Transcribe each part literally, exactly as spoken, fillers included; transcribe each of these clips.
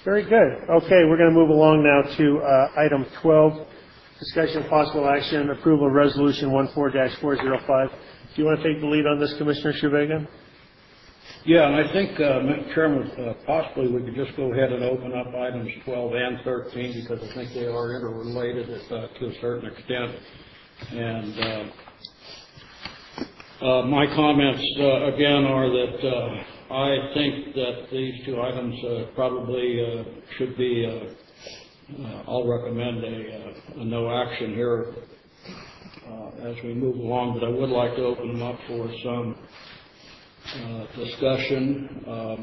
Very good. Okay, we're going to move along now to uh, item twelve, discussion of possible action, approval of resolution fourteen dash four oh five. Do you want to take the lead on this, Commissioner Shabega? Yeah, and I think, uh, Mister Chairman, uh, possibly we could just go ahead and open up items twelve and thirteen because I think they are interrelated uh, to a certain extent. And uh, uh, my comments, uh, again, are that uh, I think that these two items uh, probably uh, should be, uh, uh, I'll recommend a, a no action here uh, as we move along, but I would like to open them up for some Uh, discussion, um,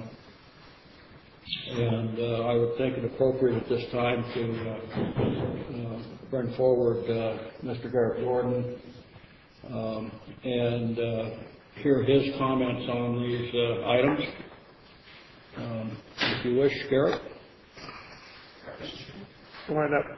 and uh, I would think it appropriate at this time to uh, uh, bring forward uh, Mister Garrett Gordon um, and uh, hear his comments on these uh, items. Um, if you wish, Garrett. Come on up.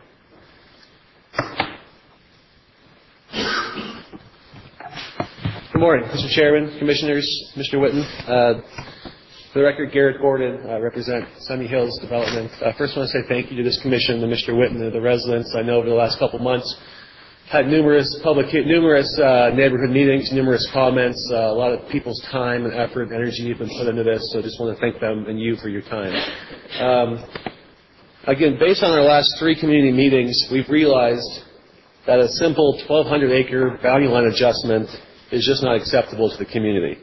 Good morning, Mister Chairman, Commissioners, Mister Whitten. Uh, for the record, Garrett Gordon, I uh, represent Sunny Hills Development. Uh, first, I want to say thank you to this commission, to Mister Whitten, and the residents. I know over the last couple of months, had numerous public, numerous uh, neighborhood meetings, numerous comments. Uh, a lot of people's time and effort and energy have been put into this, so I just want to thank them and you for your time. Um, again, based on our last three community meetings, we've realized that a simple twelve hundred acre boundary line adjustment is just not acceptable to the community.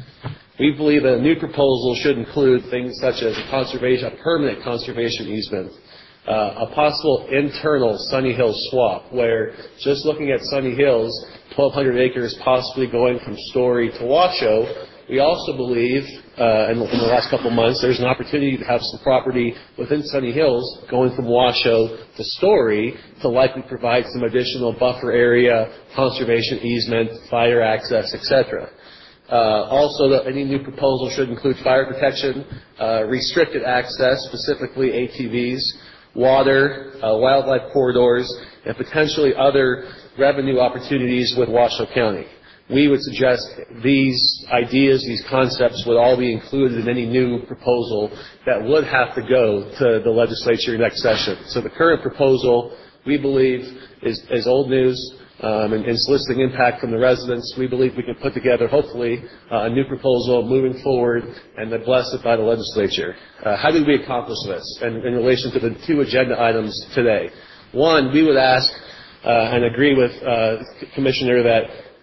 We believe that a new proposal should include things such as a conservation, a permanent conservation easement, uh, a possible internal Sunny Hills swap, where just looking at Sunny Hills, twelve hundred acres possibly going from Story to Washoe. We also believe, uh, in, in the last couple of months, there's an opportunity to have some property within Sunny Hills going from Washoe to Story to likely provide some additional buffer area, conservation easement, fire access, et cetera. Uh, also, the, any new proposal should include fire protection, uh, restricted access, specifically A T Vs, water, uh, wildlife corridors, and potentially other revenue opportunities with Washoe County. We would suggest these ideas, these concepts would all be included in any new proposal that would have to go to the legislature next session. So the current proposal, we believe, is, is old news um, and, and soliciting impact from the residents. We believe we can put together, hopefully, uh, a new proposal moving forward and then bless it by the legislature. Uh, how did we accomplish this in, in relation to the two agenda items today? One, we would ask uh, and agree with uh, Commissioner that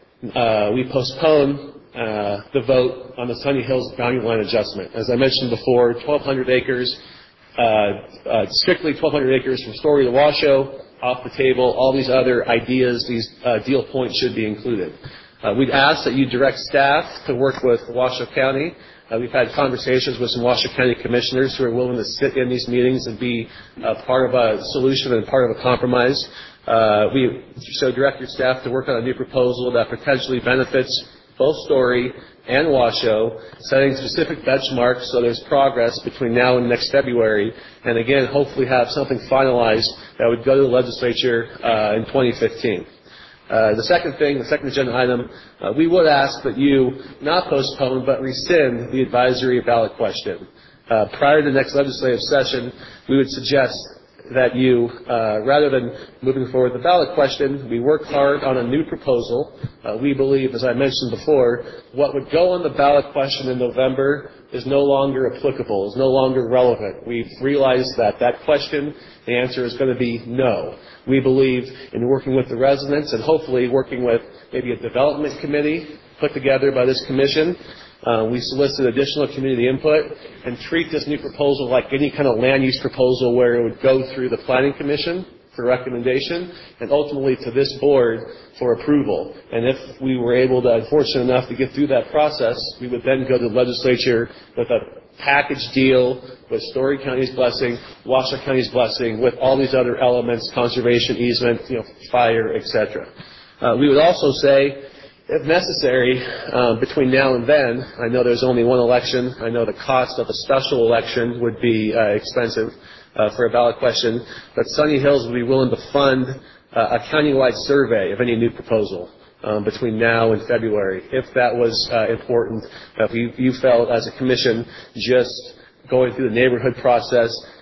Uh, we postpone uh, the vote on the Sunny Hills boundary line adjustment. As I mentioned before, twelve hundred acres, uh, uh, strictly twelve hundred acres from Story to Washoe, off the table. All these other ideas, these uh, deal points should be included. Uh, we'd ask that you direct staff to work with Washoe County. Uh, we've had conversations with some Washoe County commissioners who are willing to sit in these meetings and be uh, part of a solution and part of a compromise. Uh, we so direct your staff to work on a new proposal that potentially benefits both Story and Washoe, setting specific benchmarks so there's progress between now and next February, and again, hopefully have something finalized that would go to the legislature uh, in twenty fifteen. Uh, the second thing, the second agenda item, uh, we would ask that you not postpone but rescind the advisory ballot question. Uh, prior to the next legislative session, we would suggest that you, uh, rather than moving forward with the ballot question, we work hard on a new proposal. Uh, we believe, as I mentioned before, what would go on the ballot question in November is no longer applicable, is no longer relevant. We've realized that that question, the answer is going to be no. We believe in working with the residents and hopefully working with maybe a development committee put together by this commission. Uh, we solicit additional community input and treat this new proposal like any kind of land use proposal where it would go through the Planning Commission for recommendation and ultimately to this board for approval. And if we were able to, unfortunate enough, to get through that process, we would then go to the legislature with a package deal with Story County's blessing, Washoe County's blessing, with all these other elements, conservation, easement, you know, fire, et cetera. Uh, we would also say, if necessary, uh, between now and then, I know there's only one election. I know the cost of a special election would be uh, expensive uh, for a ballot question, but Sunny Hills would be willing to fund uh, a countywide survey of any new proposal um, between now and February, if that was uh, important. If you, you felt as a commission just going through the neighborhood process,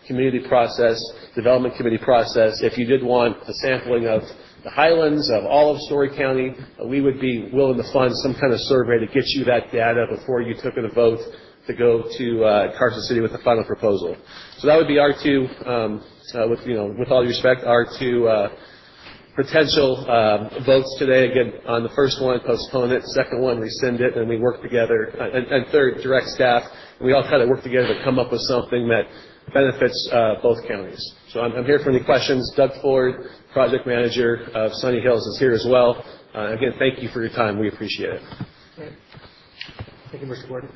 community process, development committee process. If you did want a sampling of the Highlands, of all of Story County, uh, we would be willing to fund some kind of survey to get you that data before you took a vote to go to uh, Carson City with the final proposal. So that would be our two, um, uh, with you know, with all due respect, our two uh, potential uh, votes today. Again, on the first one, postpone it. Second one, rescind it, and we work together. Uh, and, and third, direct staff. And we all kind of work together to come up with something that benefits uh, both counties. So I'm, I'm here for any questions. Doug Ford, project manager of Sunny Hills, is here as well. Uh, again, thank you for your time. We appreciate it. Right. Thank you, Mister Gordon.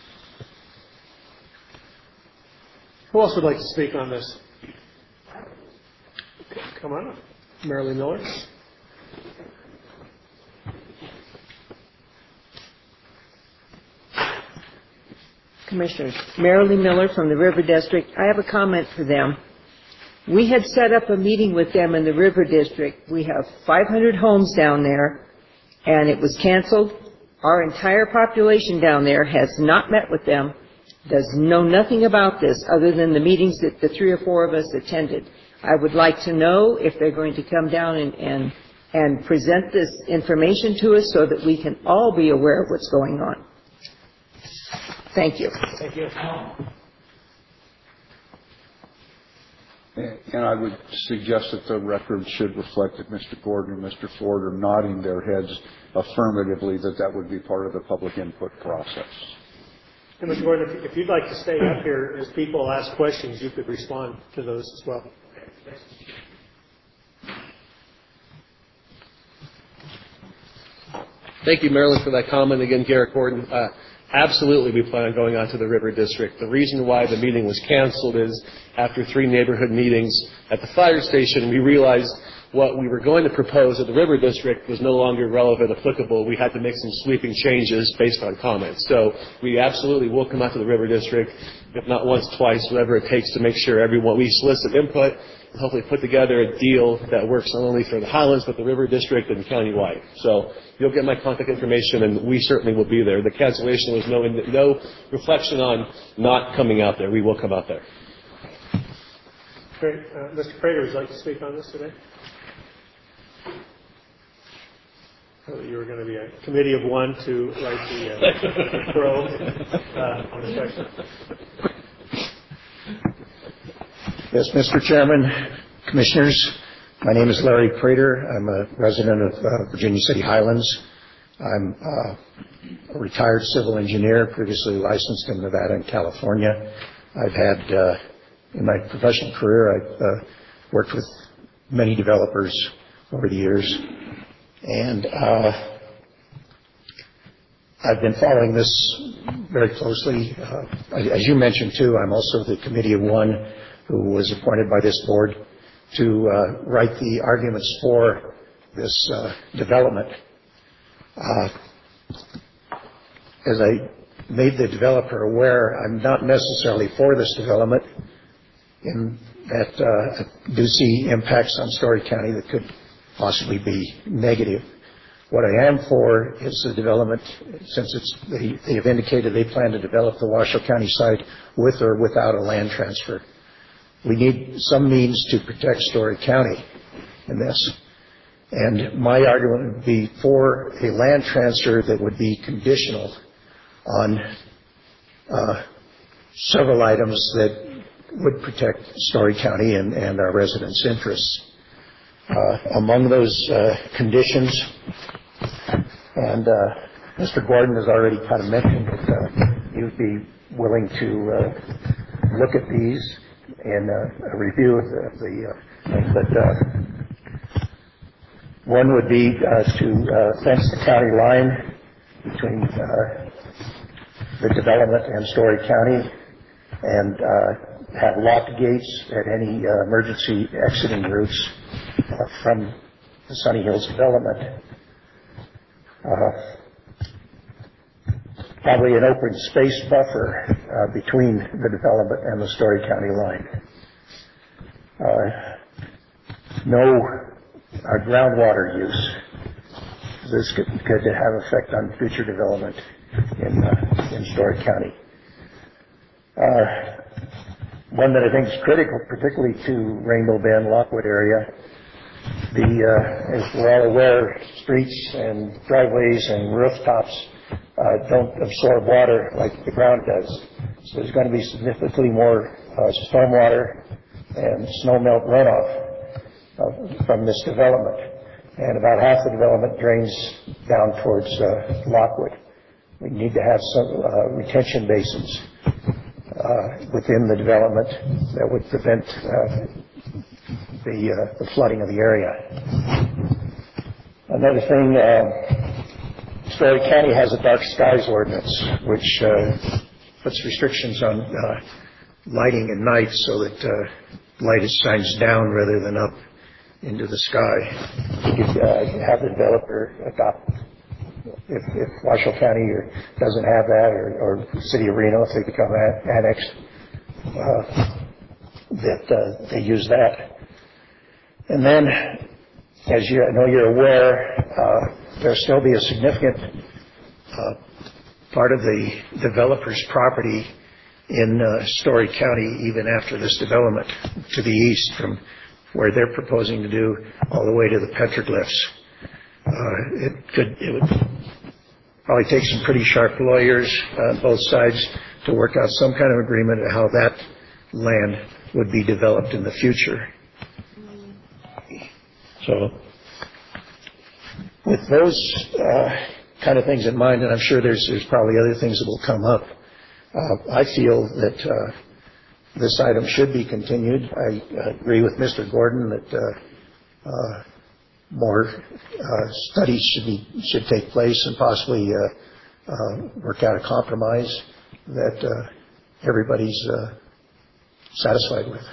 Who else would like to speak on this? Okay, come on up. Marilyn Miller. Commissioners, Marilyn Miller from the River District. I have a comment for them. We had set up a meeting with them in the River District. We have five hundred homes down there, and it was canceled. Our entire population down there has not met with them, does know nothing about this other than the meetings that the three or four of us attended. I would like to know if they're going to come down and, and, and present this information to us so that we can all be aware of what's going on. Thank you. Thank you. And I would suggest that the record should reflect that Mister Gordon and Mister Ford are nodding their heads affirmatively that that would be part of the public input process. And Mister Gordon, if, if you'd like to stay up here as people ask questions, you could respond to those as well. Thank you, Marilyn, for that comment. Again, Garrett Gordon. Uh, absolutely, we plan on going on to the River District. The reason why the meeting was canceled is after three neighborhood meetings at the fire station, we realized what we were going to propose at the River District was no longer relevant, applicable. We had to make some sweeping changes based on comments. So we absolutely will come out to the River District, if not once, twice, whatever it takes to make sure everyone, we solicit input and hopefully put together a deal that works not only for the Highlands, but the River District and countywide. So you'll get my contact information, and we certainly will be there. The cancellation was no, no reflection on not coming out there. We will come out there. Great. Uh, Mister Prater, would you like to speak on this today? Oh, you were going to be a committee of one to write the uh, pro uh, on the question. Yes, Mister Chairman, Commissioners, my name is Larry Prater. I'm a resident of uh, Virginia City Highlands. I'm uh, a retired civil engineer, previously licensed in Nevada and California. I've had, uh, in my professional career, I've uh, worked with many developers over the years. And uh, I've been following this very closely. Uh, as you mentioned, too, I'm also the committee of one who was appointed by this board to uh, write the arguments for this uh, development. Uh, as I made the developer aware, I'm not necessarily for this development in that uh, I do see impacts on Story County that could possibly be negative. What I am for is the development, since it's, they, they have indicated they plan to develop the Washoe County site with or without a land transfer. We need some means to protect Story County in this. And my argument would be for a land transfer that would be conditional on uh, several items that would protect Story County and, and our residents' interests. Uh, among those uh, conditions, and uh, Mister Gordon has already kind of mentioned that uh, you'd be willing to uh, look at these in uh, a review of the, the uh, things, but uh, one would be uh, to uh, fence the county line between uh, the development and Story County, and uh, have locked gates at any uh, emergency exiting routes uh, from the Sunny Hills development. Uh, probably an open space buffer uh, between the development and the Story County line. Uh, no uh, groundwater use. This could, could have effect on future development in, uh, in Story County. Uh, one that I think is critical, particularly to Rainbow Bend, Lockwood area. The, uh, as we're all aware, streets and driveways and rooftops uh, don't absorb water like the ground does. So there's going to be significantly more uh, stormwater and snowmelt runoff uh, from this development. And about half the development drains down towards uh, Lockwood. We need to have some uh, retention basins uh, within the development that would prevent uh, the, uh, the flooding of the area. Another thing, uh, Story County has a dark skies ordinance, which uh, puts restrictions on uh, lighting at night so that uh, light shines down rather than up into the sky. You could uh, have the developer adopt, if, if Washoe County or doesn't have that, or, or the city of Reno, if they become a- annexed, uh, that uh, they use that. And then, as you I know you're aware, uh, there'll still be a significant uh, part of the developer's property in uh, Story County even after this development to the east from where they're proposing to do all the way to the petroglyphs. Uh, it could, it would probably take some pretty sharp lawyers on both sides to work out some kind of agreement on how that land would be developed in the future. So, with those uh, kind of things in mind, and I'm sure there's there's probably other things that will come up, uh, I feel that uh, this item should be continued. I uh, agree with Mister Gordon that uh, uh, more uh, studies should be should take place and possibly uh, uh, work out a compromise that uh, everybody's uh, satisfied with.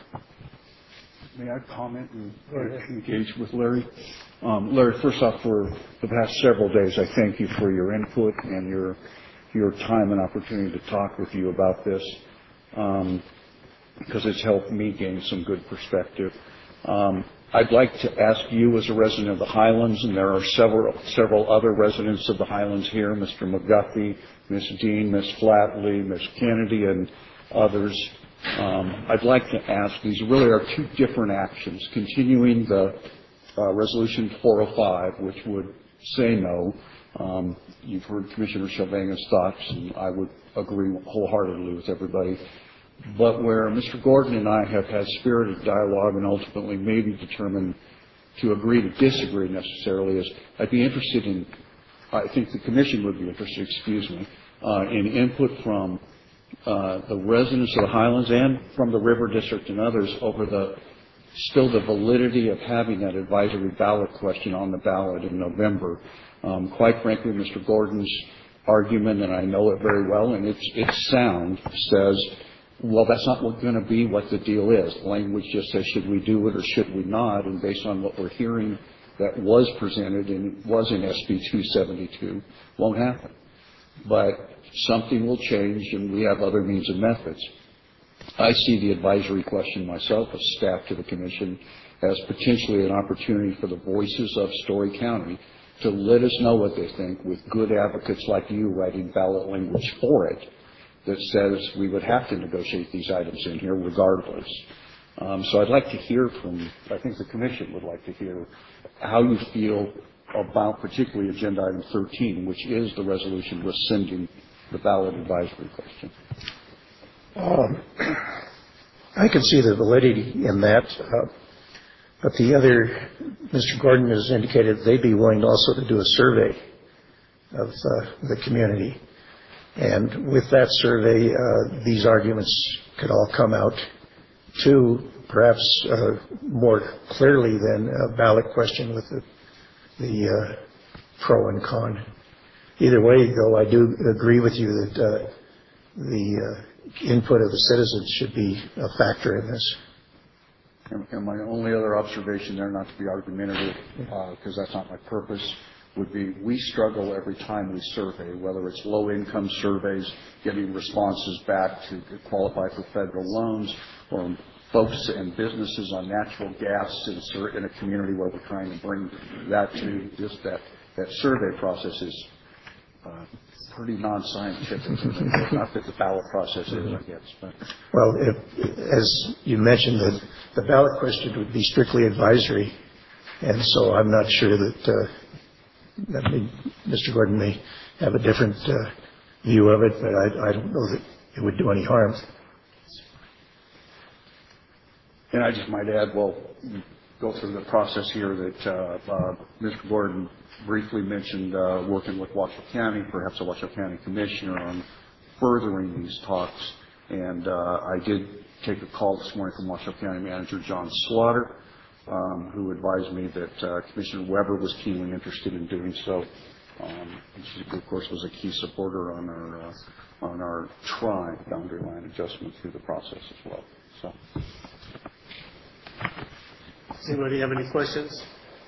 May I comment and engage with Larry? Um, Larry, first off, for the past several days, I thank you for your input and your your time and opportunity to talk with you about this, um, because it's helped me gain some good perspective. Um, I'd like to ask you, as a resident of the Highlands, and there are several several other residents of the Highlands here, Mister McGuffey, Miz Dean, Miz Flatley, Miz Kennedy, and others. Um, I'd like to ask, these really are two different actions. Continuing the uh, Resolution four oh five, which would say no. Um, you've heard Commissioner Shelvanga's thoughts, and I would agree wholeheartedly with everybody. But where Mister Gordon and I have had spirited dialogue and ultimately maybe determined to agree to disagree necessarily is I'd be interested in, I think the Commission would be interested, excuse me, uh, in input from Uh, the residents of the Highlands and from the River District and others over the still the validity of having that advisory ballot question on the ballot in November. Um, quite frankly, Mister Gordon's argument, and I know it very well, and it's it's sound, says, well, that's not going to be what the deal is. The language just says, should we do it or should we not? And based on what we're hearing that was presented and was in S B two seventy-two, won't happen. But something will change, and we have other means and methods. I see the advisory question myself as staff to the Commission as potentially an opportunity for the voices of Story County to let us know what they think with good advocates like you writing ballot language for it that says we would have to negotiate these items in here regardless. Um, so I'd like to hear from, I think the Commission would like to hear how you feel about particularly Agenda Item thirteen, which is the resolution rescinding the ballot advisory question. Um, I can see the validity in that, uh, but the other, Mister Gordon has indicated they'd be willing also to do a survey of uh, the community. And with that survey, uh, these arguments could all come out too, perhaps uh, more clearly than a ballot question with the, the uh, pro and con. Either way, though, I do agree with you that uh, the uh, input of the citizens should be a factor in this. And, and my only other observation there, not to be argumentative, because uh, that's not my purpose, would be we struggle every time we survey, whether it's low-income surveys, getting responses back to qualify for federal loans, or folks and businesses on natural gas in, in a community where we're trying to bring that to just that, that survey process is Uh, pretty non-scientific. Not that the ballot process is, I guess. But. Well, if, as you mentioned, the, the ballot question would be strictly advisory, and so I'm not sure that, uh, that may, Mister Gordon may have a different uh, view of it, but I, I don't know that it would do any harm. And I just might add, well, go through the process here that uh, uh, Mister Gordon briefly mentioned uh, working with Washoe County, perhaps a Washoe County commissioner, on furthering these talks. And uh, I did take a call this morning from Washoe County Manager John Slaughter, um, who advised me that uh, Commissioner Weber was keenly interested in doing so. Um, and she, of course, was a key supporter on our uh, on our tri boundary line adjustment through the process as well. So. Does anybody have any questions?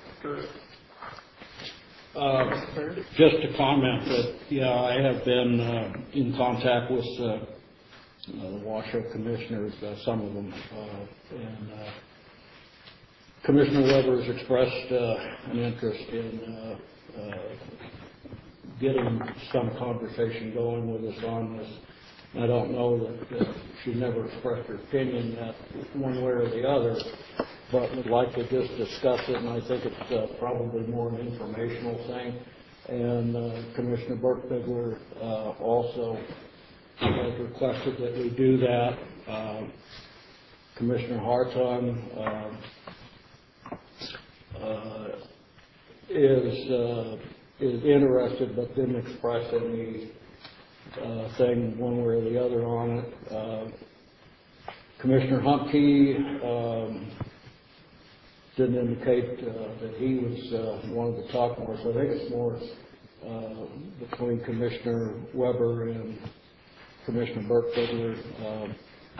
Uh, just to comment that, yeah, I have been uh, in contact with uh, uh, the Washoe commissioners, uh, some of them, uh, and uh, Commissioner Weber has expressed uh, an interest in uh, uh, getting some conversation going with us on this. I don't know that uh, she never expressed her opinion that one way or the other, but would like to just discuss it, and I think it's uh, probably more an informational thing. And uh, Commissioner Burkbigler uh, also has requested that we do that. Uh, Commissioner Hartung uh, uh, is uh, is interested, but didn't express any uh, thing one way or the other on it. Uh, Commissioner Humke um, didn't indicate uh, that he was uh, wanted to talk more, so I think it's more uh, between Commissioner Weber and Commissioner Burkbigler. Um,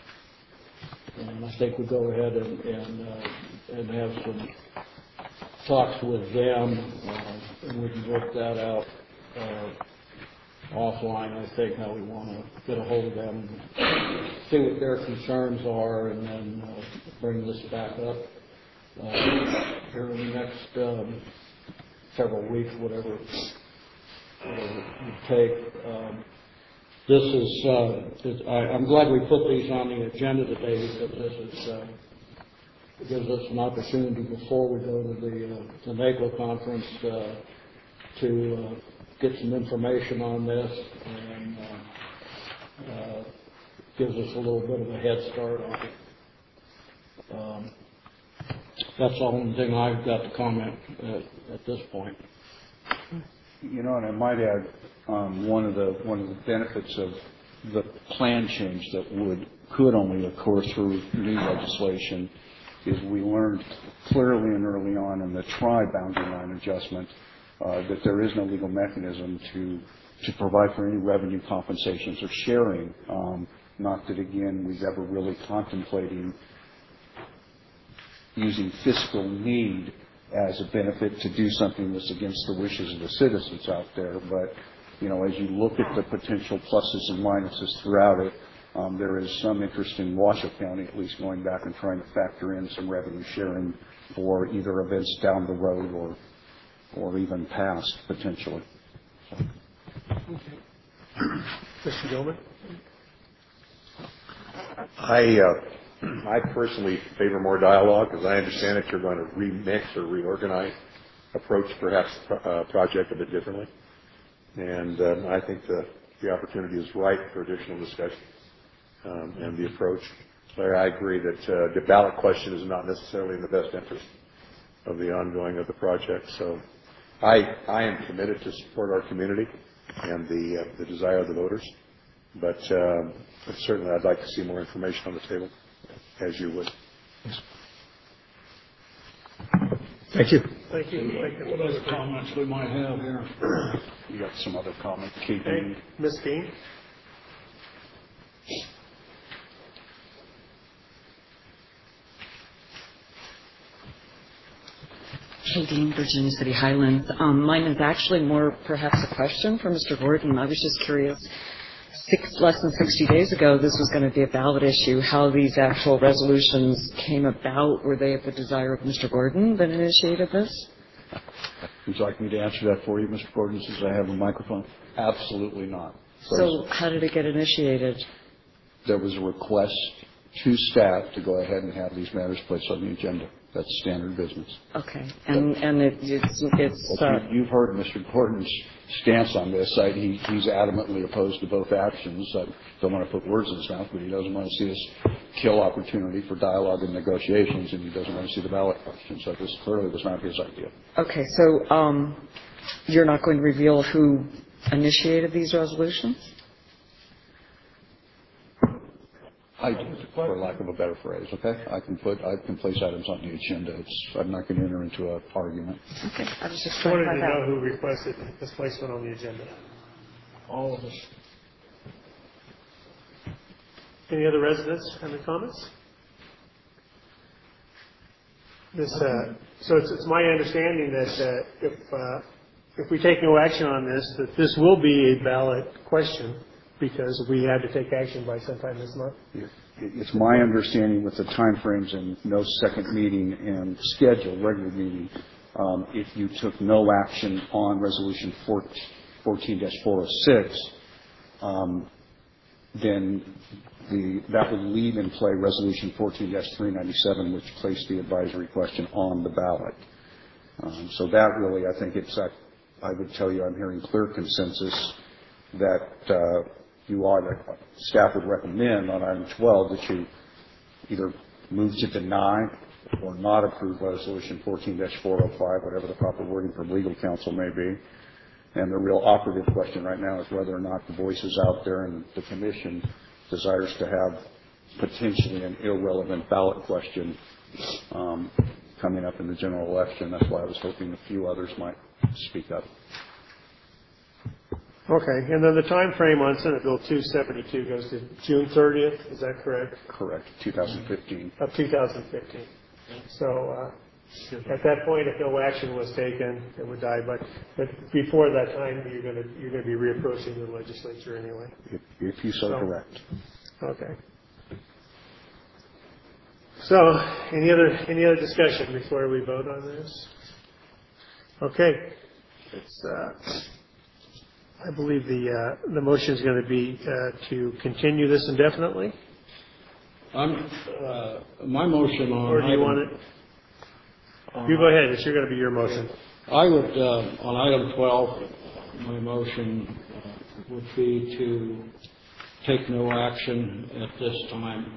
and I think we go ahead and and, uh, and have some talks with them, uh, and we can work that out uh, offline. I think how we want to get a hold of them, see what their concerns are, and then uh, bring this back up uh, here in the next um, several weeks, whatever uh, it would take. Um, this is, uh, is I, I'm glad we put these on the agenda today, because this is uh, it gives us an opportunity before we go to the, uh, the NACO conference uh, to uh, get some information on this, and uh, uh, gives us a little bit of a head start on it. Um, that's the only thing I've got to comment at, at this point. You know, and I might add um, one of the one of the benefits of the plan change that would could only occur through new legislation is we learned clearly and early on in the tri-boundary line adjustment uh, that there is no legal mechanism to to provide for any revenue compensations or sharing. Um, not that, again, we've ever really contemplating using fiscal need as a benefit to do something that's against the wishes of the citizens out there. But, you know, as you look at the potential pluses and minuses throughout it, Um, there is some interest in Washoe County, at least going back and trying to factor in some revenue sharing for either events down the road or or even past, potentially. So. Okay. Mister Gilman? I, uh, I personally favor more dialogue, because I understand that you're going to remix or reorganize, approach perhaps a project a bit differently. And um, I think the, the opportunity is ripe for additional discussion. Um, and the approach. Larry, I agree that uh, the ballot question is not necessarily in the best interest of the ongoing of the project. So I, I am committed to support our community and the, uh, the desire of the voters. But, um, but certainly I'd like to see more information on the table, as you would. Thank you. Thank you. Thank you. What other comments we might have here? You got some other comments, Keith? Hey, Miz Dean? Hey, Dean, Virginia City Highlands. Um, mine is actually more perhaps a question for Mister Gordon. I was just curious, six, less than sixty days ago, this was going to be a ballot issue. How these actual resolutions came about, were they at the desire of Mister Gordon that initiated this? Would you like me to answer that for you, Mister Gordon, since I have a microphone? Absolutely not. So how did it get initiated? There was a request to staff to go ahead and have these matters placed on the agenda. That's standard business. Okay. And and it, it's, it's But uh, you, you've heard Mister Gordon's stance on this. I, he, he's adamantly opposed to both actions. I don't want to put words in his mouth, but he doesn't want to see us kill opportunity for dialogue and negotiations, and he doesn't want to see the ballot question. So this clearly was not his idea. okay. So um, you're not going to reveal who initiated these resolutions? I do, for lack of a better phrase, okay? I can put, I can place items on the agenda. It's, I'm not going to enter into an argument. Okay. I was just I trying wanted to to find out. know who requested this placement on the agenda. All of us. Any other residents have any comments? This, uh, so it's, it's my understanding that uh, if uh, if we take no action on this, that this will be a ballot question because we had to take action by sometime this month. It- It's my understanding with the timeframes and no second meeting and scheduled regular meeting, um, if you took no action on Resolution fourteen dash four oh six, um, then the, that would leave in play Resolution fourteen dash three ninety-seven, which placed the advisory question on the ballot. Um, so that really, I think it's, uh, I would tell you I'm hearing clear consensus that uh, you ought to, staff would recommend on item twelve that you either move to deny or not approve Resolution fourteen dash four oh five, whatever the proper wording from legal counsel may be. And the real operative question right now is whether or not the voices out there and the commission desires to have potentially an irrelevant ballot question um, coming up in the general election. That's why I was hoping a few others might speak up. Okay, and then the time frame on Senate Bill two seventy-two goes to June thirtieth, is that correct? Correct, two thousand fifteen. Of two thousand fifteen. So uh, at that point, if no action was taken, it would die. But but before that time, you're going to you're going to be reapproaching the legislature anyway. If, if you so So- correct. Okay. So any other any other discussion before we vote on this? Okay. It's. Uh, I believe the uh, the motion is going to be uh, to continue this indefinitely. I'm, uh, my motion on. Or do you item- want it? You go ahead. It's going to be your motion. I would, uh, on item twelve, my motion uh, would be to take no action at this time.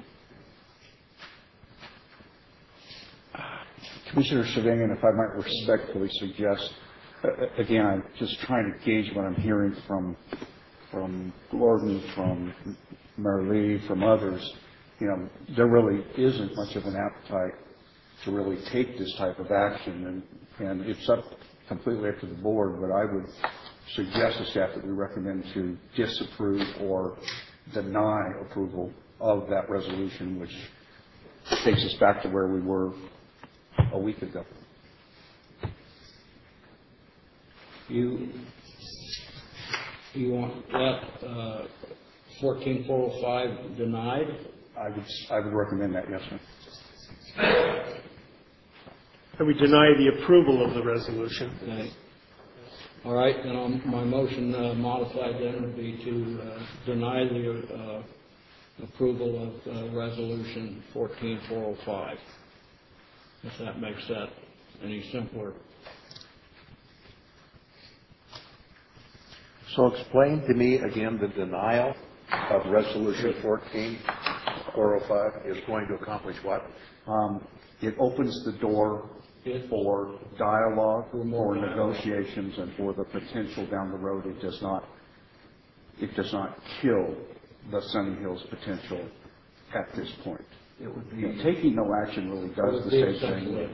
Commissioner Savangan, if I might respectfully suggest, uh, again, I'm just trying to gauge what I'm hearing from from Gordon, from Mayor Lee, from others. You know, there really isn't much of an appetite to really take this type of action, and, and it's up completely up to the board, but I would suggest to staff that we recommend to disapprove or deny approval of that resolution, which takes us back to where we were a week ago. You, you want that uh, fourteen four oh five denied? I would, I would recommend that, yes, sir. And we deny the approval of the resolution. Okay. All right, then on my motion uh, modified then would be to uh, deny the uh, approval of uh, resolution fourteen four oh five. If that makes that any simpler. So explain to me again the denial of Resolution fourteen four oh five is going to accomplish what? Um, it opens the door for dialogue, For more for dialogue. negotiations, and for the potential down the road. It does not, it does not kill the Sunny Hills potential at this point. It would You be. know, taking no action really does the same thing.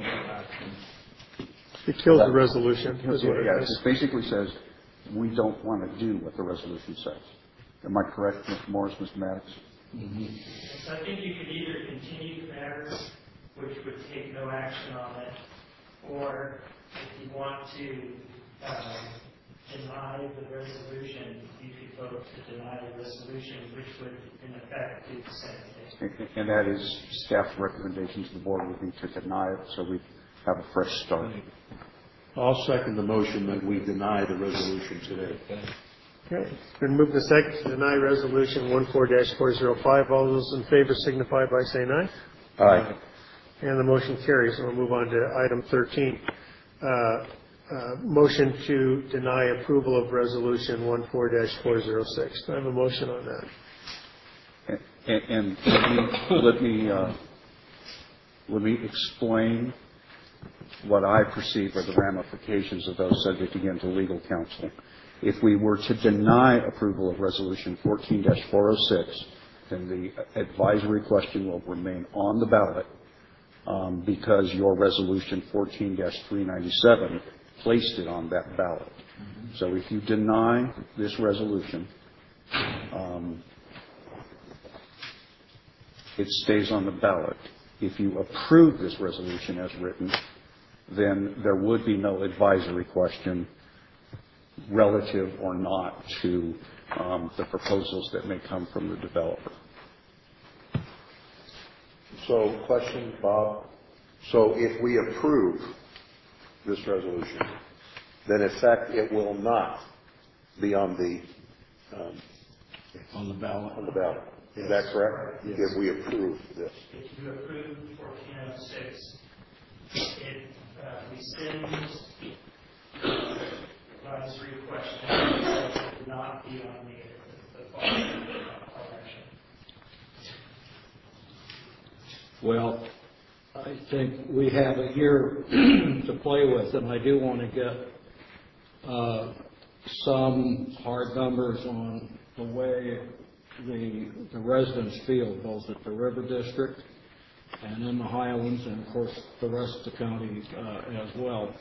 It kills the resolution, is what it Yeah, it does. just basically says, we don't want to do what the resolution says. Am I correct, Mister Morris, Mister Maddox? So I think you could either continue the matter, which would take no action on it, or if you want to um, deny the resolution, you could vote to deny the resolution, which would in effect do the same thing. And that is staff's recommendation to the board would be to deny it, so we have a fresh start. I'll second the motion that we deny the resolution today. Okay, it's been moved to second to deny resolution one four dash four zero five. All those in favor signify by saying aye. Aye. And the motion carries. And we'll move on to item thirteen. Uh, uh, motion to deny approval of resolution one four dash four zero six. Do I have a motion on that? And, and let me, let me, uh, let me explain what I perceive are the ramifications of those, subject again to legal counsel. If we were to deny approval of resolution fourteen dash four oh six, then the advisory question will remain on the ballot um, because your resolution fourteen dash three ninety-seven placed it on that ballot. Mm-hmm. So if you deny this resolution, um, it stays on the ballot. If you approve this resolution as written, then there would be no advisory question relative or not to um, the proposals that may come from the developer. So, question, Bob. So, if we approve this resolution, then in fact it will not be on the um, On the ballot. on the ballot. Is that correct? Yes. If we approve this. If you approve fourteen oh six, it uh, rescinds uh, advisory question, so it would not be on the, the following election. Well, I think we have a year to play with, and I do want to get uh, some hard numbers on the way the, the residents feel, both at the River District and in the Highlands, and of course the rest of the county uh, as well.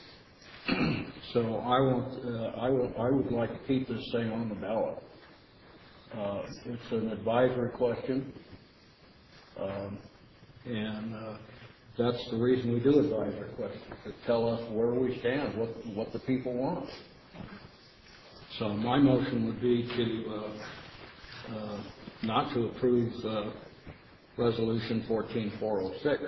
So I want, uh, I would, I would like to keep this thing on the ballot. Uh, it's an advisory question, um, and uh, that's the reason we do advisory questions, to tell us where we stand, what what the people want. So my motion would be to uh, uh, not to approve uh, resolution fourteen four oh six.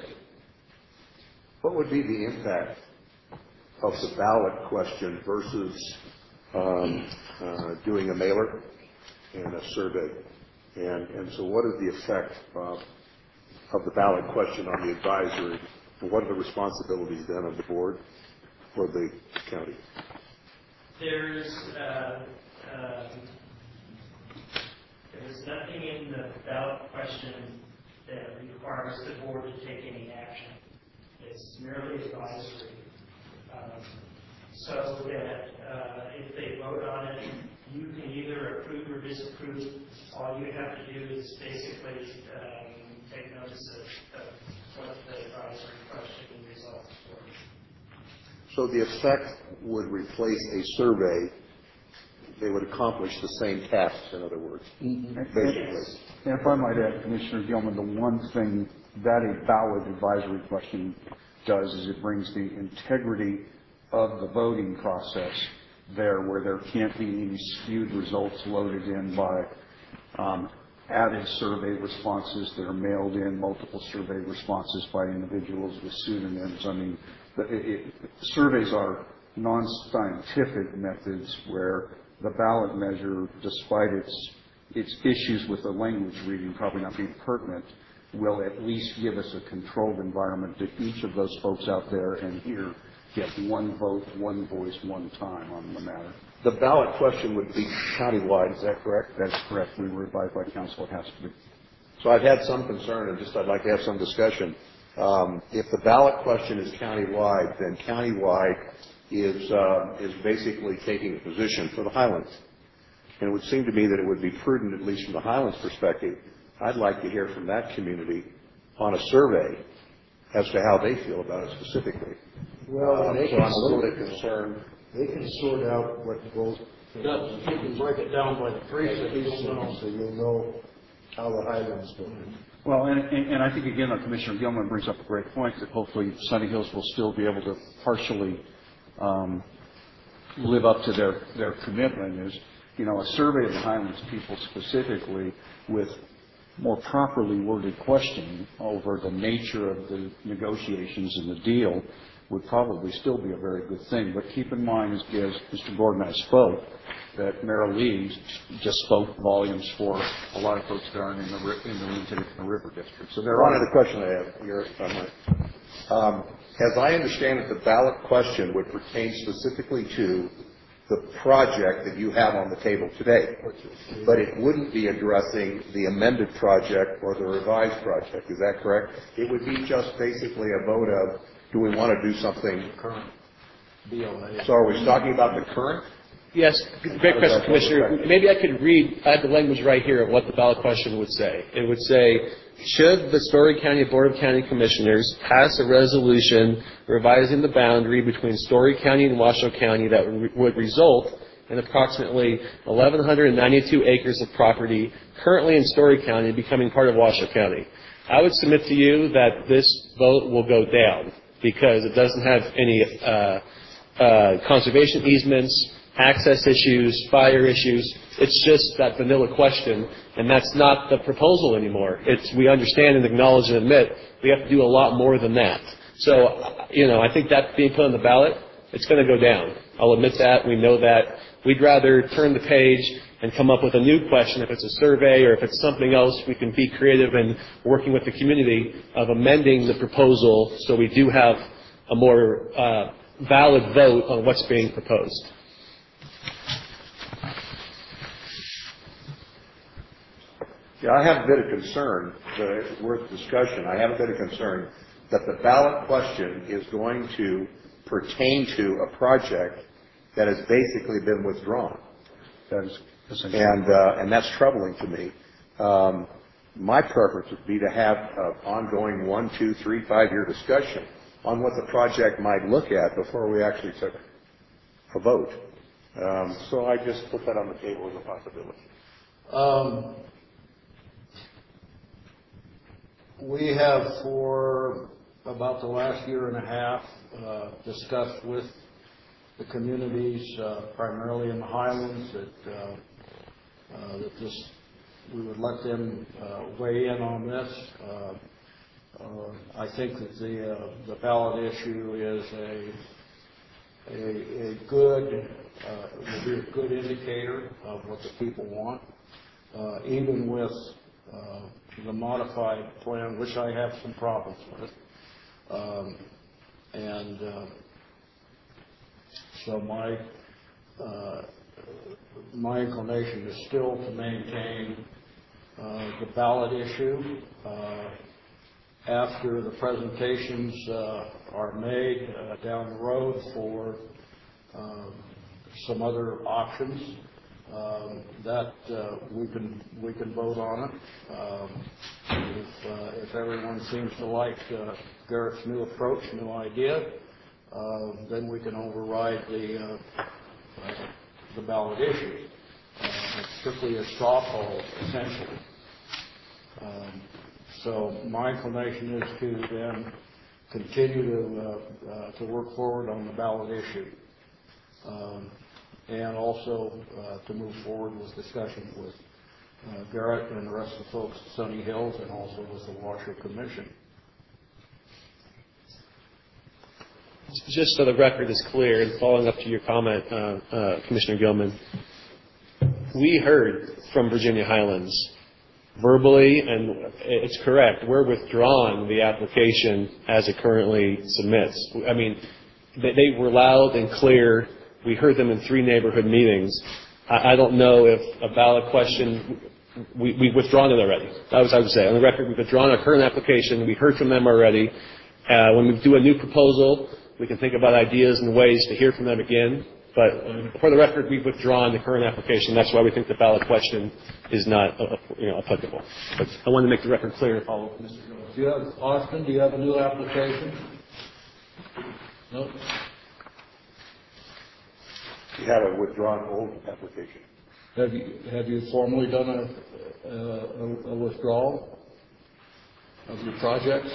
What would be the impact of the ballot question versus um, uh, doing a mailer and a survey? And, and so what is the effect uh, of the ballot question on the advisory? What are the responsibilities then of the board for the county? There's, uh, uh, there's nothing in the ballot question that requires the board to take any action. It's merely advisory. Um, so that uh, if they vote on it, you can either approve or disapprove. All you have to do is basically um, take notice of, of what the advisory question results were. So the effect would replace a survey. They would accomplish the same tasks, in other words, mm-hmm. basically. And if I might add, Commissioner Gilman, the one thing that a ballot advisory question does is it brings the integrity of the voting process there, where there can't be any skewed results loaded in by um, added survey responses that are mailed in, multiple survey responses by individuals with pseudonyms. I mean, the, it, it, surveys are non-scientific methods where the ballot measure, despite its its issues with the language reading probably not being pertinent, will at least give us a controlled environment that each of those folks out there and here get one vote, one voice, one time on the matter. The ballot question would be countywide, is that correct? That's correct. We were advised by council it has to be. So I've had some concern, and just I'd like to have some discussion. Um, if the ballot question is countywide, then countywide is uh, is basically taking a position for the Highlands. And it would seem to me that it would be prudent, at least from the Highlands perspective, I'd like to hear from that community on a survey as to how they feel about it specifically. Well, um, they so can I'm a little sort, bit concerned. They can sort out what goes. That's, you can break it down by the precinct, you'll know. So you'll know how the Highlands vote. Well, and, and, and I think, again, that Commissioner Gilman brings up a great point that hopefully Sunny Hills will still be able to partially um, live up to their, their commitment is, you know, a survey of the Highlands people specifically with more properly worded question over the nature of the negotiations and the deal would probably still be a very good thing. But keep in mind, as, as Mister Gordon and I spoke, that Mayor Lee just spoke volumes for a lot of folks down in the in the Lincoln River District. So there One are other question I have here, if I might. Um, as I understand it, the ballot question would pertain specifically to the project that you have on the table today, but it wouldn't be addressing the amended project or the revised project. Is that correct? It would be just basically a vote of, do we want to do something current? So are we talking about the current? Yes, great question, Commissioner. Maybe I could read, I have the language right here of what the ballot question would say. It would say, should the Story County Board of County Commissioners pass a resolution revising the boundary between Story County and Washoe County that would result in approximately eleven ninety-two acres of property currently in Story County becoming part of Washoe County? I would submit to you that this vote will go down because it doesn't have any uh, uh, conservation easements, access issues, fire issues. It's just that vanilla question, and that's not the proposal anymore. It's, we understand and acknowledge and admit we have to do a lot more than that. So, you know, I think that being put on the ballot, it's going to go down. I'll admit that. We know that. We'd rather turn the page and come up with a new question. If it's a survey or if it's something else, we can be creative in working with the community of amending the proposal so we do have a more uh, valid vote on what's being proposed. Yeah, I have a bit of concern, uh, worth discussion. I have a bit of concern that the ballot question is going to pertain to a project that has basically been withdrawn. That is and uh, and that's troubling to me. Um, my preference would be to have an ongoing one, two, three, five-year discussion on what the project might look at before we actually took a vote. Um, so I just put that on the table as a possibility. Um, we have, for about the last year and a half, uh, discussed with the communities, uh, primarily in the Highlands, that uh, uh, that this we would let them uh, weigh in on this. Uh, uh, I think that the uh, the ballot issue is a a, a good uh, will be a good indicator of what the people want, uh, even with uh, the modified plan, which I have some problems with, um, and uh, so my uh, my inclination is still to maintain uh, the ballot issue. Uh, after the presentations uh, are made uh, down the road for um, some other options, um, that uh, we can we can vote on it. Um, if uh, if everyone seems to like uh, Garrett's new approach, new idea, uh, then we can override the uh, uh, the ballot issue. Uh, it's strictly a straw poll, essentially. Um, so my inclination is to then continue to uh, uh, to work forward on the ballot issue, um, and also uh, to move forward with discussion with uh, Garrett and the rest of the folks at Sunny Hills, and also with the Washoe Commission. Just so the record is clear, and following up to your comment, uh, uh, Commissioner Gilman, we heard from Virginia Highlands verbally, and it's correct, we're withdrawing the application as it currently submits. I mean, they, they were loud and clear. We heard them in three neighborhood meetings. I, I don't know if a ballot question, we, we've withdrawn it already. That was I would say. On the record, we've withdrawn our current application. We heard from them already. Uh, when we do a new proposal, we can think about ideas and ways to hear from them again. But for the record, we've withdrawn the current application. That's why we think the ballot question is not uh, you know, applicable. But I want to make the record clear and follow up, Mister Jones. Do you have, Austin, do you have a new application? No? You have a withdrawn old application. Have you, have you formally done a, a, a withdrawal of your projects?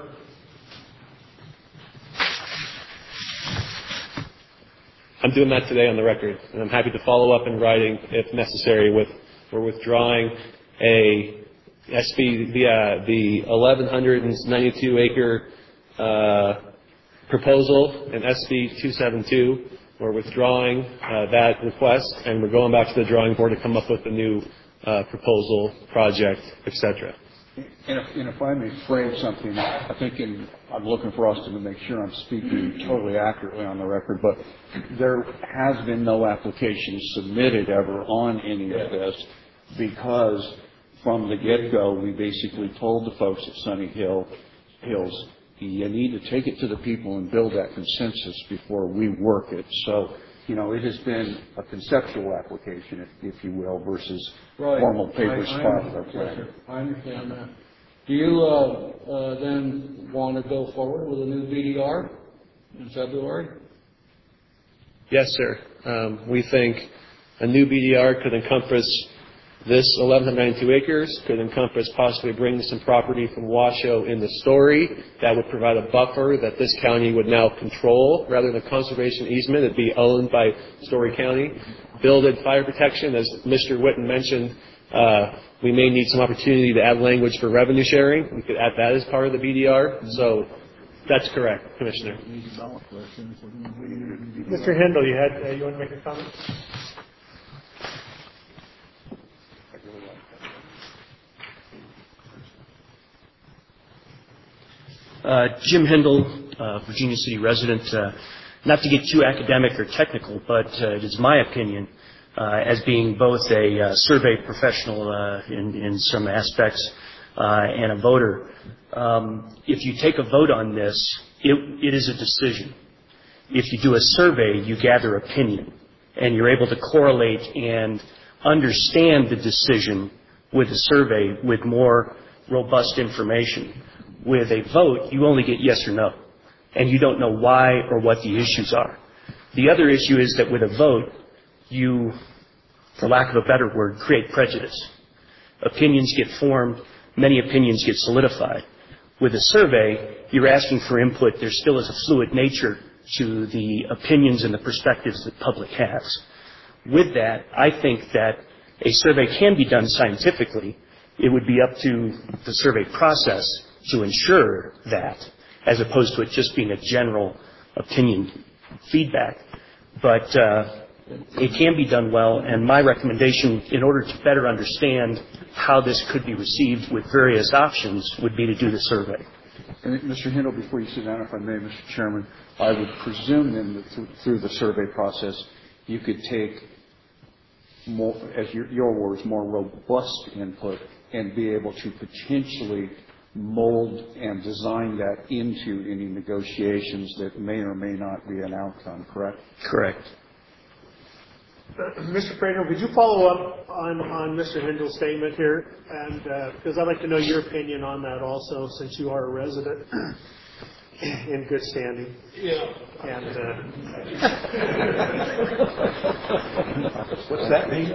I'm doing that today on the record, and I'm happy to follow up in writing if necessary with we're withdrawing a S B, the, uh, the eleven ninety-two acre uh, proposal in S B two seventy-two. We're withdrawing uh, that request, and we're going back to the drawing board to come up with a new uh, proposal, project, et cetera. And if, and if I may frame something, I think in, I'm looking for Austin to make sure I'm speaking totally accurately on the record, but there has been no application submitted ever on any of this because from the get-go we basically told the folks at Sunny Hill, Hills, you need to take it to the people and build that consensus before we work it. So, you know, it has been a conceptual application, if, if you will, versus right. formal papers I, I filed with our plan. yes, I understand that. Do you uh, uh, then want to go forward with a new B D R in February? Yes, sir. Um, we think a new B D R could encompass this eleven ninety-two acres, could encompass possibly bringing some property from Washoe in the Story. That would provide a buffer that this county would now control rather than a conservation easement. It'd be owned by Story County. Builded fire protection, as Mister Whitten mentioned, uh, we may need some opportunity to add language for revenue sharing. We could add that as part of the B D R. So that's correct, Commissioner. Mister Hindle, you had, uh, you want to make a comment? Uh, Jim Hindle, uh, Virginia City resident. Uh, not to get too academic or technical, but uh, it is my opinion, uh, as being both a uh, survey professional uh, in, in some aspects uh, and a voter. Um, if you take a vote on this, it, it is a decision. If you do a survey, you gather opinion, and you're able to correlate and understand the decision with the survey with more robust information. With a vote, you only get yes or no, and you don't know why or what the issues are. The other issue is that with a vote, you, for lack of a better word, create prejudice. Opinions get formed, many opinions get solidified. With a survey, you're asking for input. There still is a fluid nature to the opinions and the perspectives that the public has. With that, I think that a survey can be done scientifically. It would be up to the survey process to ensure that, as opposed to it just being a general opinion feedback. But uh, it can be done well, and my recommendation, in order to better understand how this could be received with various options, would be to do the survey. And Mister Hindle, before you sit down, if I may, Mister Chairman, I would presume then that through, through the survey process, you could take more, as your, your words, more robust input and be able to potentially mold and design that into any negotiations that may or may not be an outcome, correct? Correct. Uh, Mister Prater, would you follow up on, on Mister Hindle's statement here? And because uh, I'd like to know your opinion on that also, since you are a resident in good standing. Yeah. And uh, what's that mean?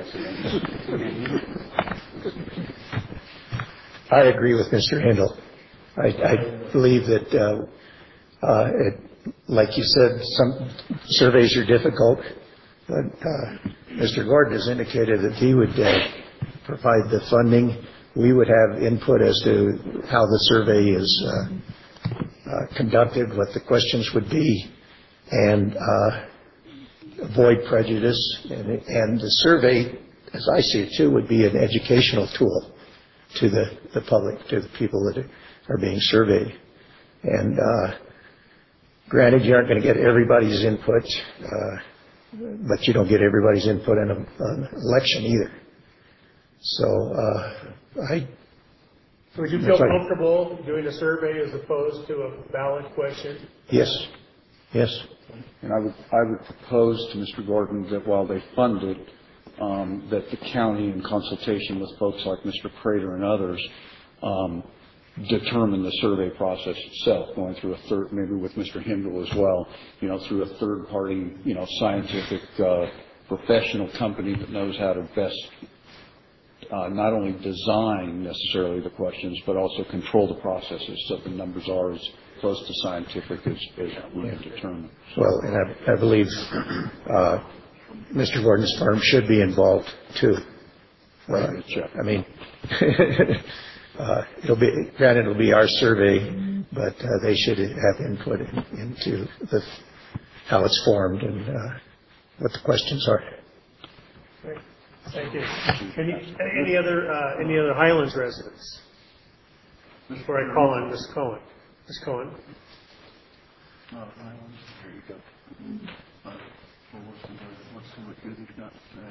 I agree with Mister Hindle. I, I believe that, uh, uh, it, like you said, some surveys are difficult, but uh, Mister Gordon has indicated that he would uh, provide the funding. We would have input as to how the survey is uh, uh, conducted, what the questions would be, and uh, avoid prejudice. And, and the survey, as I see it too, would be an educational tool to the, the public, to the people that are being surveyed. And uh, granted, you aren't going to get everybody's input, uh, but you don't get everybody's input in a, an election either. So uh, I... So would you feel comfortable doing a survey as opposed to a ballot question? Yes. Yes. And I would, I would propose to Mister Gordon that while they fund it, Um, that the county, in consultation with folks like Mister Prater and others, um, determine the survey process itself, going through a third, maybe with Mister Hindle as well, you know, through a third-party, you know, scientific, uh, professional company that knows how to best uh, not only design necessarily the questions, but also control the processes so the numbers are as close to scientific as, as we can determine. Well, and I, I believe uh, Mister Gordon's firm should be involved too. Uh, I mean, uh, it'll be, granted, it'll be our survey, but uh, they should have input in, into the, how it's formed and uh, what the questions are. Great. Thank you. Any, any other uh, any other Highlands residents? Before I call on Miz Cohen. Miz Cohen. Uh, Highlands, there you go. Uh, well, what's the, what's the, what Judy's got to say?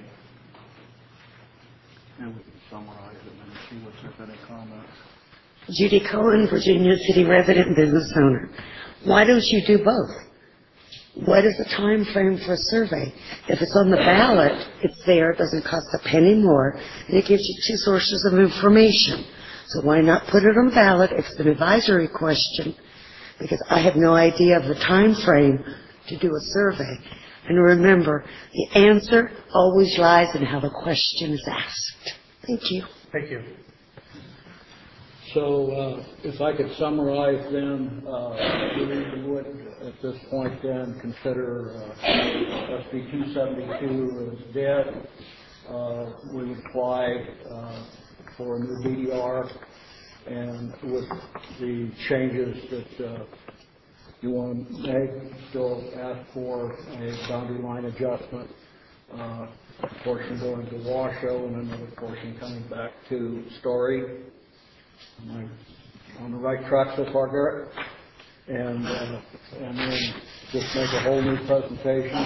And we can summarize it and see what's there been a comment. Judy Cohen, Virginia City resident and business owner. Why don't you do both? What is the time frame for a survey? If it's on the ballot, it's there, it doesn't cost a penny more, and it gives you two sources of information. So why not put it on the ballot? It's an advisory question, because I have no idea of the time frame to do a survey. And remember, the answer always lies in how the question is asked. Thank you. Thank you. So uh, if I could summarize then, uh, we would at this point then consider uh, S B two seventy-two as dead. Uh, we would apply uh, for a new B D R, and with the changes that uh, you want to make, still ask for a boundary line adjustment, uh, a portion going to Washoe and another portion coming back to Story. Am I on the right track so far, Garrett? And uh, and then just make a whole new presentation.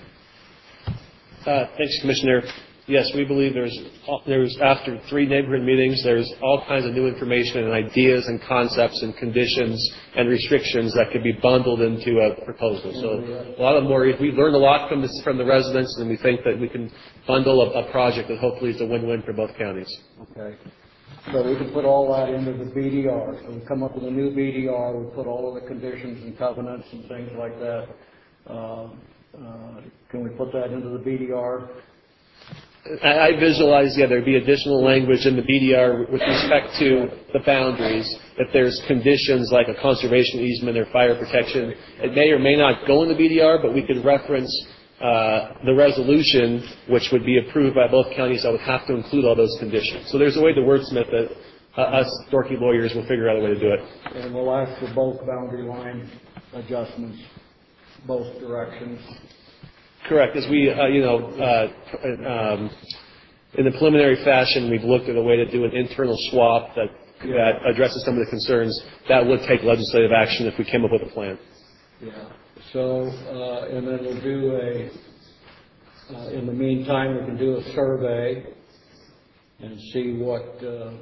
Uh, thanks, Commissioner. Yes, we believe there's there's after three neighborhood meetings, there's all kinds of new information and ideas and concepts and conditions and restrictions that could be bundled into a proposal. So a lot of more. We learned a lot from this from the residents, and we think that we can bundle a, a project that hopefully is a win-win for both counties. Okay. So we can put all that into the B D R. So we come up with a new B D R. We put all of the conditions and covenants and things like that. Uh, uh, can we put that into the B D R? I, I visualize, yeah, there'd be additional language in the B D R with respect to the boundaries. If there's conditions like a conservation easement or fire protection, it may or may not go in the B D R, but we could reference Uh, the resolution, which would be approved by both counties, that would have to include all those conditions. So there's a way to wordsmith that uh, us dorky lawyers will figure out a way to do it. And we'll ask for both boundary line adjustments, both directions. Correct. As we, uh, you know, uh, um, in the preliminary fashion, we've looked at a way to do an internal swap that, yeah. that addresses some of the concerns. That would take legislative action if we came up with a plan. Yeah. So, uh, and then we'll do a, uh, in the meantime, we can do a survey and see what, uh,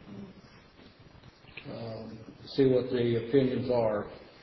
um, see what the opinions are.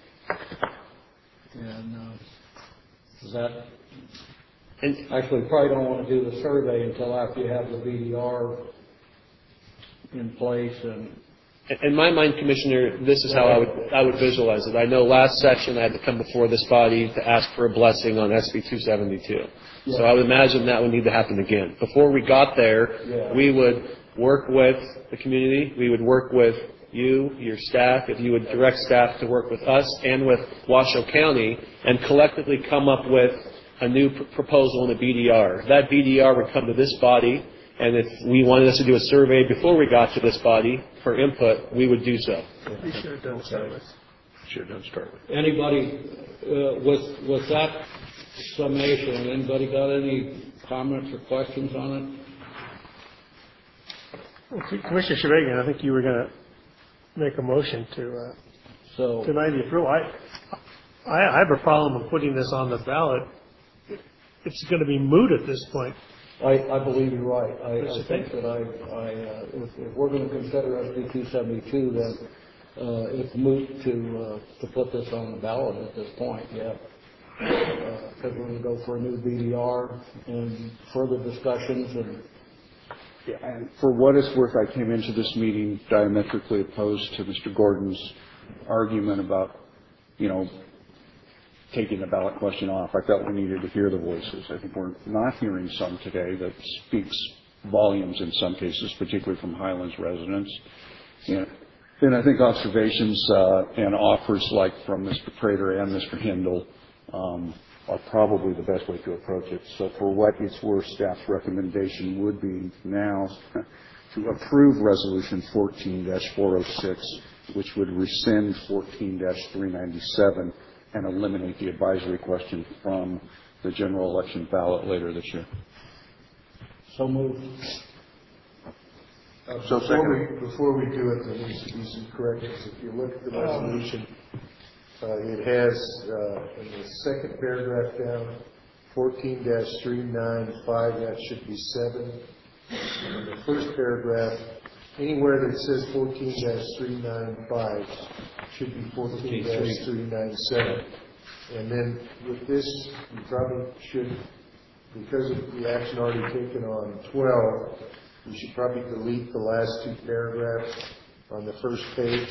And uh, is that, and actually probably don't want to do the survey until after you have the B D R in place. And in my mind, Commissioner, this is how I would I would visualize it. I know last session I had to come before this body to ask for a blessing on S B two seventy-two. Yeah. So I would imagine that would need to happen again. Before we got there, yeah. we would work with the community. We would work with you, your staff, if you would direct staff to work with us and with Washoe County and collectively come up with a new pr- proposal in the B D R. That B D R would come to this body. And if we wanted us to do a survey before we got to this body for input, we would do so. We should have done start with. Should have done start with. Anybody uh, with with that summation? Anybody got any comments or questions on it? Well, Commissioner Shavagian, I think you were going to make a motion to uh, so deny the approval. I, I I have a problem with putting this on the ballot. It's going to be moot at this point. I, I believe you're right. I, I think that I, I uh, if, if we're going to consider S B two seventy-two, then uh, it's moot to uh, to put this on the ballot at this point. Yeah, because uh, we're going to go for a new B D R and further discussions. And yeah, and for what it's worth, I came into this meeting diametrically opposed to Mister Gordon's argument about, you know, taking the ballot question off. I felt we needed to hear the voices. I think we're not hearing some today that speaks volumes in some cases, particularly from Highlands residents. And then I think observations uh, and offers like from Mister Prater and Mister Hindle um, are probably the best way to approach it. So for what it's worth, staff's recommendation would be now to approve Resolution fourteen four oh six, which would rescind fourteen three ninety-seven and eliminate the advisory question from the general election ballot later this year. So moved. Uh, Before we, before we do it, there needs to be some corrections. If you look at the resolution, uh, it has, uh, in the second paragraph down, fourteen three ninety-five, that should be seven. In the first paragraph, anywhere that says fourteen three ninety-five should be fourteen three ninety-seven. And then with this, you probably should, because of the action already taken on twelve, you should probably delete the last two paragraphs on the first page.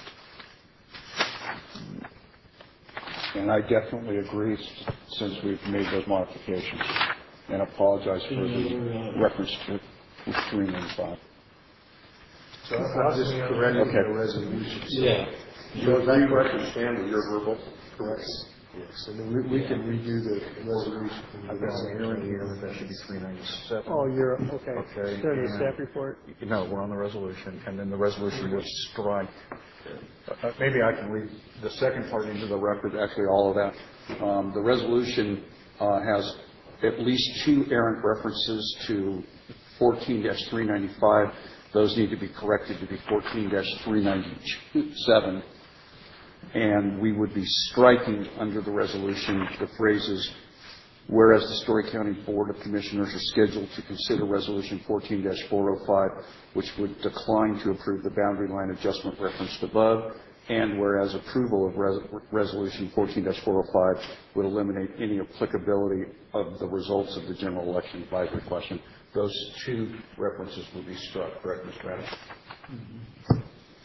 And I definitely agree, since we've made those modifications, and apologize for the reference to three ninety-five. So I'm just correcting Okay. the resolution. So- Yeah. So that correction stand with your verbal? Correct. Yes, and then we, we can redo the resolution. I've got a hearing here, that should be three ninety-seven. Oh, you're, okay. Okay. Is there any and- staff report? No, we're on the resolution, and then the resolution was strike. Uh, Maybe I can read The second part into the record, actually all of that. Um, the resolution uh, has at least two errant references to fourteen three ninety-five. Those need to be corrected to be fourteen three ninety-seven. And we would be striking under the resolution the phrases, whereas the Story County Board of Commissioners are scheduled to consider Resolution fourteen four oh five, which would decline to approve the boundary line adjustment referenced above, and whereas approval of res- Resolution fourteen four oh five would eliminate any applicability of the results of the general election advisory question. Those two references would be struck, correct, Mister Bradley? Mm-hmm.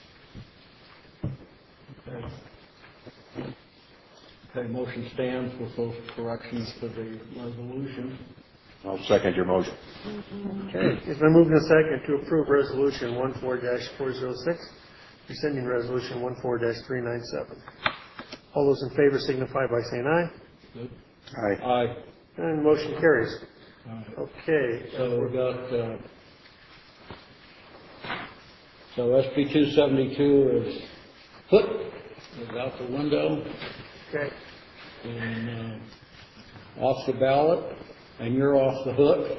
Okay. Okay, motion stands with those corrections to the resolution. I'll second your motion. Okay, it's been moved and second to approve Resolution one four four oh six, rescinding Resolution one four three ninety-seven. All those in favor signify by saying aye. Good. Aye. Aye. And motion carries. All right. Okay. So we got, uh, so S B two seventy-two is put, is out the window. Okay. And uh, off the ballot, and you're off the hook.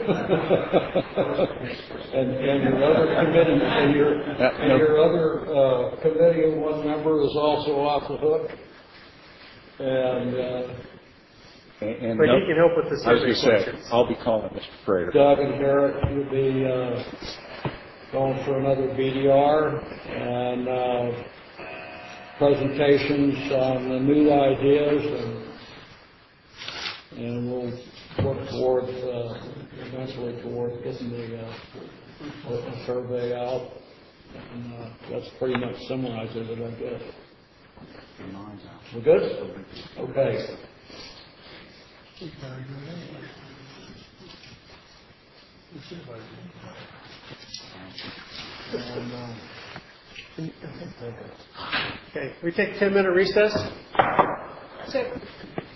and, and your other committee, and your, and your other uh, committee of one member is also off the hook. And uh, And, and But no, he can help with the I was survey going to say, questions. I'll be calling Mister Prater. Doug and Derek will be uh, going for another B D R and uh, presentations on the new ideas, and, and we'll work towards, uh, eventually towards getting the, uh, the survey out. And uh, that's pretty much summarizes it, I guess. We're good? Okay. And, uh, Okay, we take a ten minute recess. So,